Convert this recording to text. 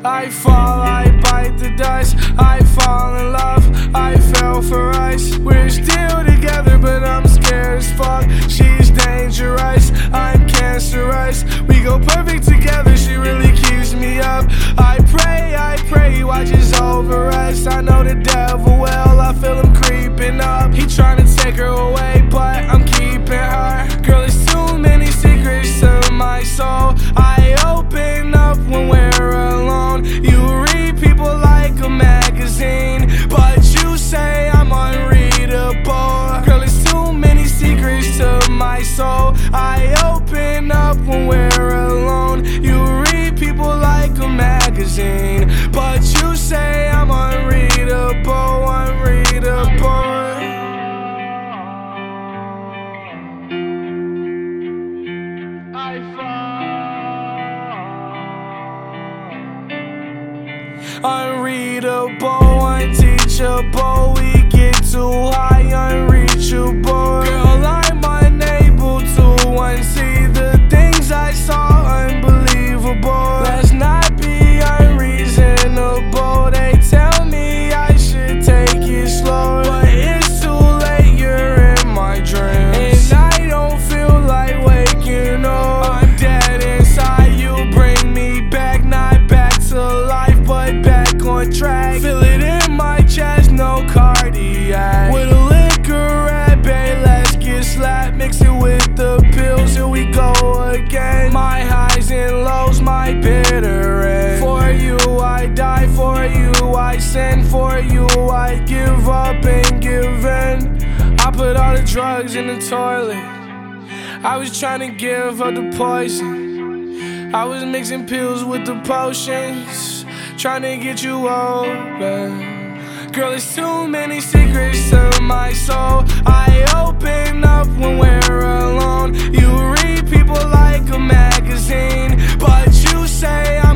I fall, I bite the dust. I fall in love, I fell for ice. We're still together, but I'm scared as fuck. She's dangerous, I'm cancerous. We go perfect together, she really keeps me up. I pray, watches over us. I know the devil well, I feel him creeping up. He trying to take her away, but I'm keeping her. Girl, there's too many secrets to my soul. I open up when we're alone. You read people like a magazine, but you say I'm unreadable. Girl, there's too many secrets to my soul. I open up when we're alone. You read people like a magazine, but you say I'm unreadable, unreadable. I fall. Unreadable, unteachable. We get too high, unreachable. Girl, I'm unable to unsee the things I saw, unbelievable. Let's not be unreasonable. They tell me I should take it slow, but it's too late, you're in my dreams, and I don't feel like waking up. I'm dead inside, you bring me back, not back to life, but back on track. Feel it in my chest, no cardiac. With a liquor at bay, let's get slapped. Mix it with the pills, here we go again. My highs and lows, my bitter end. For you I die, for you I sin. For you I give up and give in. I put all the drugs in the toilet. I was trying to give up the poison. I was mixing pills with the potions, trying to get you open. Girl, there's too many secrets to my soul. I open up when we're alone. You read people like a magazine, but you say